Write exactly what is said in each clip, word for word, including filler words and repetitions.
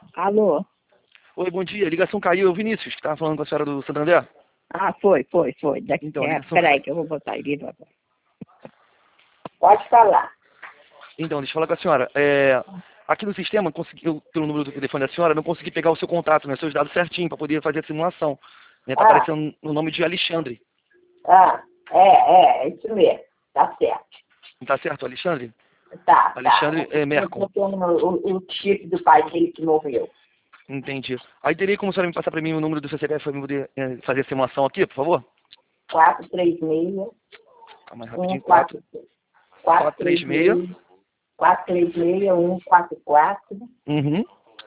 Alô? Oi, bom dia. A ligação caiu. É o Vinícius, que estava falando com a senhora do Santander. Ah, foi, foi, foi. Daqui, Então, a é, ligação peraí caiu. que eu vou botar ele agora. Pode falar. Então, deixa eu falar com a senhora. É, aqui no sistema, consegui, eu, pelo número do telefone da senhora, não consegui pegar o seu contato, né, seus dados certinho, para poder fazer a simulação. Né, tá Ah, aparecendo no nome de Alexandre. ah, é, é, é isso mesmo. Tá certo. Não tá certo, Alexandre? Tá, Alexandre tá. é, Eu Mercon. tô no, o, o chip do pai dele que morreu. Entendi. Aí teria como a senhora me passar para mim o número do seu C P F para eu poder é, fazer a simulação aqui, por favor? quatro três seis, Calma aí, um rapidinho. quatro, quatro quatro três três seis. seis, quatro três seis, um quatro quatro, Uhum.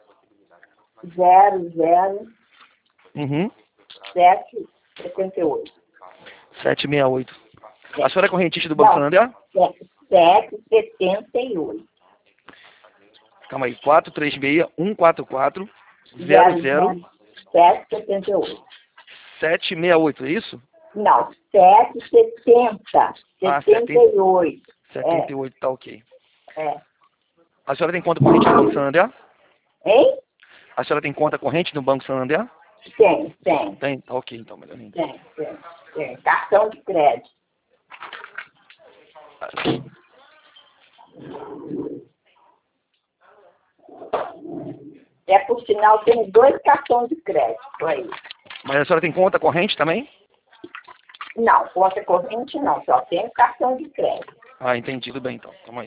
zero zero Uhum. sete sete oito. sete seis oito. A senhora é correntista do Banco Não, Santander? sete setenta e oito. Calma aí. quatro três seis, um quatro quatro, zero zero sete setenta e oito. sete seis oito, é isso? Não, sete setenta. Ah, setenta e oito. setenta e oito, tá ok. É. A senhora tem conta corrente no Banco Santander? Hein? A senhora tem conta corrente no Banco Santander? Tem, tem. Tem? Tá ok, então, melhor ainda. Tem, tem, tem. Cartão de crédito. É, por sinal, tem dois cartões de crédito aí. Mas a senhora tem conta corrente também? Não, conta corrente não, só tem cartão de crédito. Ah, entendi, tudo bem então. Calma aí.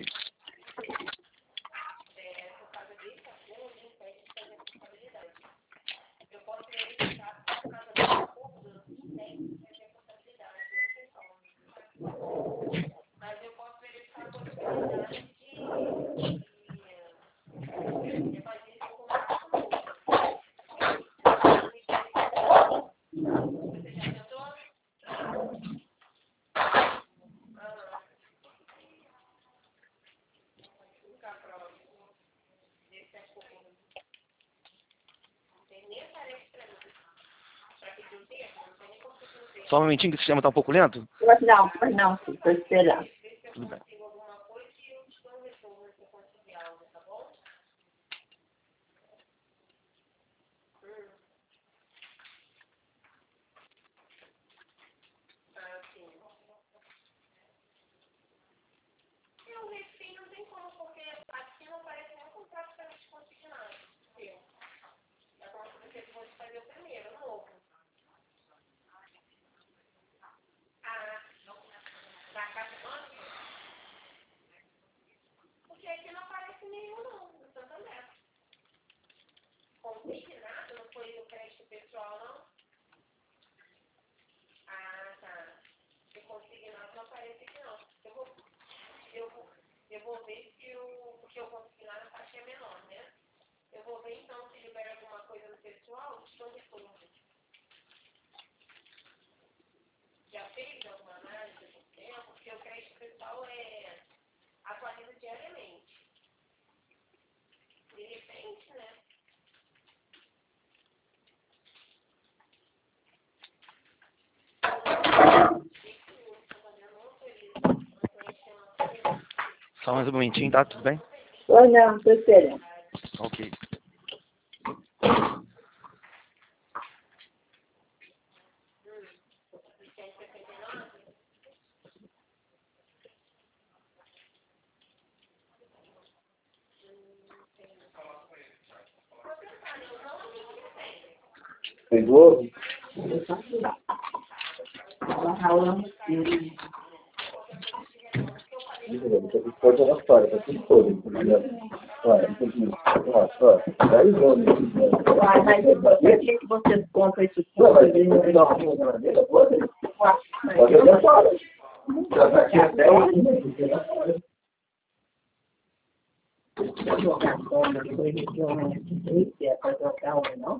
Só um momentinho que o sistema tá um pouco lento. Mas não, mas não, estou esperando. Tudo bem. Só mais um momentinho, tá? Tudo bem? Ou não, estou esperando. Ok. Pegou? Pode jogar fora, tá tudo todo. Olha, olha, dez anos. Ah, mas por que que você compra isso Não, tudo? mas tem que dar uma geladeira, pode? Pode jogar fora. Já tá aqui até hoje. Vou jogar fora, depois de um é para jogar ou não?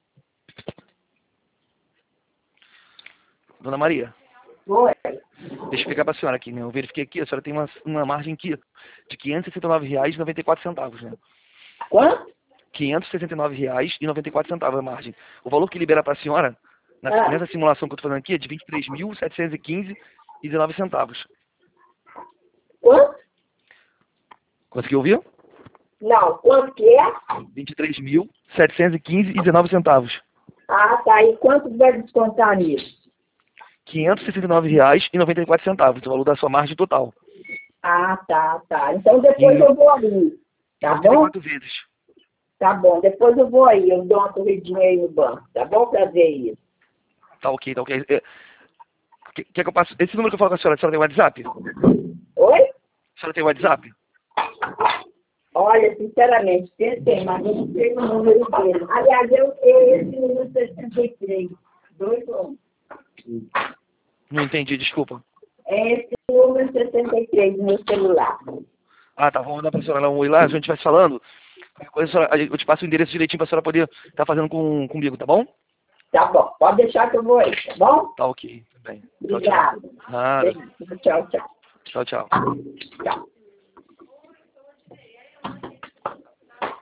Dona Maria, Oi. Deixa eu explicar para a senhora aqui, né? Eu verifiquei aqui, a senhora tem uma, uma margem aqui de quinhentos e sessenta e nove reais e noventa e quatro centavos, né? Quanto? quinhentos e sessenta e nove reais e noventa e quatro centavos a margem. O valor que libera para a senhora, na, Ah. nessa simulação que eu estou fazendo aqui, é de vinte e três mil setecentos e quinze e dezenove centavos. Quanto? Conseguiu ouvir? Não, quanto que é? vinte e três mil setecentos e quinze e dezenove centavos. Ah, tá. E quanto vai descontar nisso? quinhentos e sessenta e nove reais e noventa e quatro centavos, o valor da sua margem total. Ah, tá, tá. Então depois E- eu vou aí. Tá bom? quatro vezes. Tá bom. Depois eu vou aí. Eu dou uma corridinha aí no banco. Tá bom pra ver isso? Tá ok, tá ok. É, quer, quer que eu passe? Esse número que eu falo com a senhora, a senhora tem WhatsApp? Oi? A senhora tem WhatsApp? Olha, sinceramente, pensei, mas eu não sei o número dele. Aliás, eu sei esse número sessenta e três. Dois ou um. Não entendi, desculpa. É esse número sessenta e três no meu celular. Ah, tá, vou mandar pra senhora lá um oi lá, a gente vai se falando. Qualquer coisa, a senhora- eu te passo o endereço direitinho pra senhora poder estar fazendo com, comigo, tá bom? Tá bom. Pode deixar que eu vou aí, tá bom? Tá ok, tudo bem. Tchau, tchau. Obrigada. Nada. Beijo. Tchau, tchau. Tchau, tchau. Tchau.